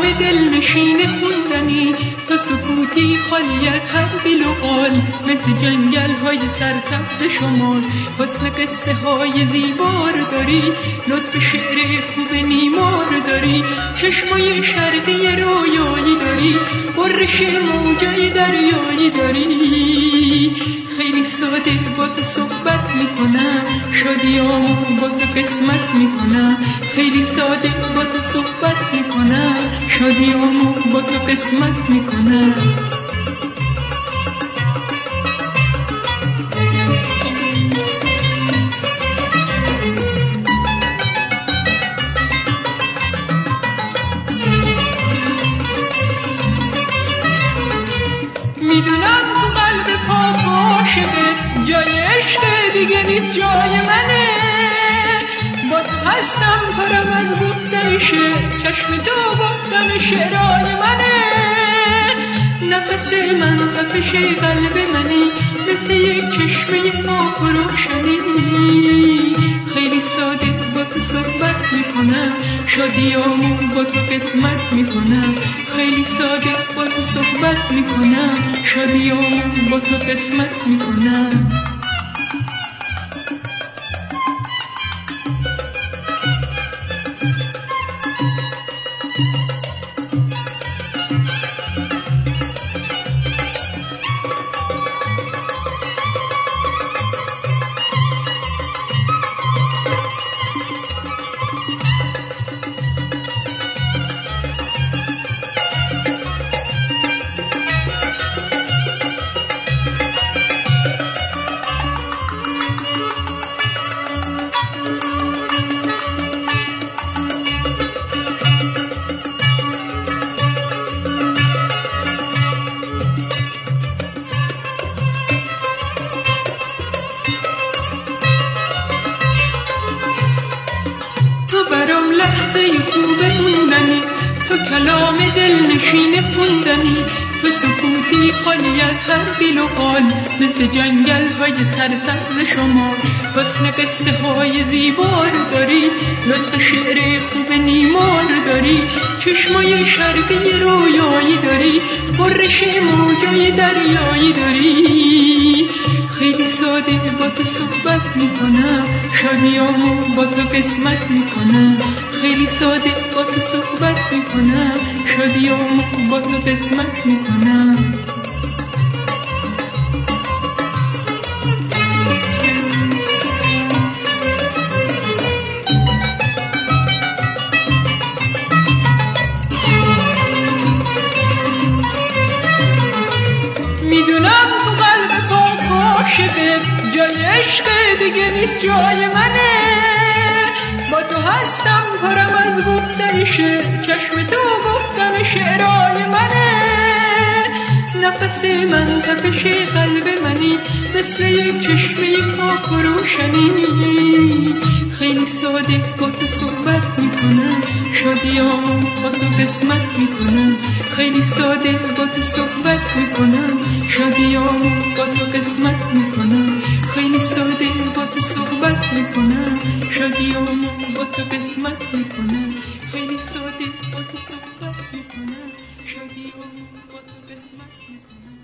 دلنشین خوندنی، تو سکوتی خالی از هر قیل و قال، مثل جنگل های سرسبز شمال. حسن قصه های زیبار داری، لطف شعر خوب نیمار داری، چشمای شرقی رویایی داری، برش موجای دریایی داری. خیلی ساده با تو صحبت میکنم، شادیامو با تو قسمت میکنم. خیلی ساده با تو صحبت میکنم، شادیامو با تو قسمت میکنم. میدونم تو قلب پاک عاشقت جای عشق دیگه نیست، جای منه. با تو هستم پرم از گفتن شعر، چشم تو گفتن شعرهای منه. نفس من تپش قلب منی، مثل یک چشمه پاک و روشنی. خیلی ساده با تو صحبت میکنم، شادیامو با تو قسمت میکنم. خیلی ساده با تو صحبت میکنم، شادیامو با تو قسمت میکنم. برام لحظه خوب موندنی، تو کلام دلنشین خوندنی، تو سکوتی خالی از هر قیل و قال، مثل جنگل های سرسبز شمال. حسن قصه های زیبار داری، لطف شعر خوب نیمار داری، چشمای شرقی رویایی داری، برش موجای دریایی داری. خیلی ساده با تو صحبت میکنم، شادیامو با تو قسمت میکنم. خیلی ساده با تو صحبت میکنم، شادیامو با تو قسمت میکنم. میدونم تو قلب پاک عاشقت جای عشق دیگه نیست، جای منه. با تو هستم پرم از گفتن شعر، چشم تو گفتن شعرهای منه. نفس من تپش قلب منی، مثل یک چشمه پاک و روشنی. خیلی ساده با تو صحبت میکنم، شادیامو با تو قسمت میکنم. خیلی ساده با تو صحبت میکنم، شادیامو با تو قسمت میکنم. خیلی ساده با تو صحبت میکنم، شادیامو با تو قسمت میکنم. خیلی ساده با تو صحبت میکنم، شادیامو با تو قسمت میکنم.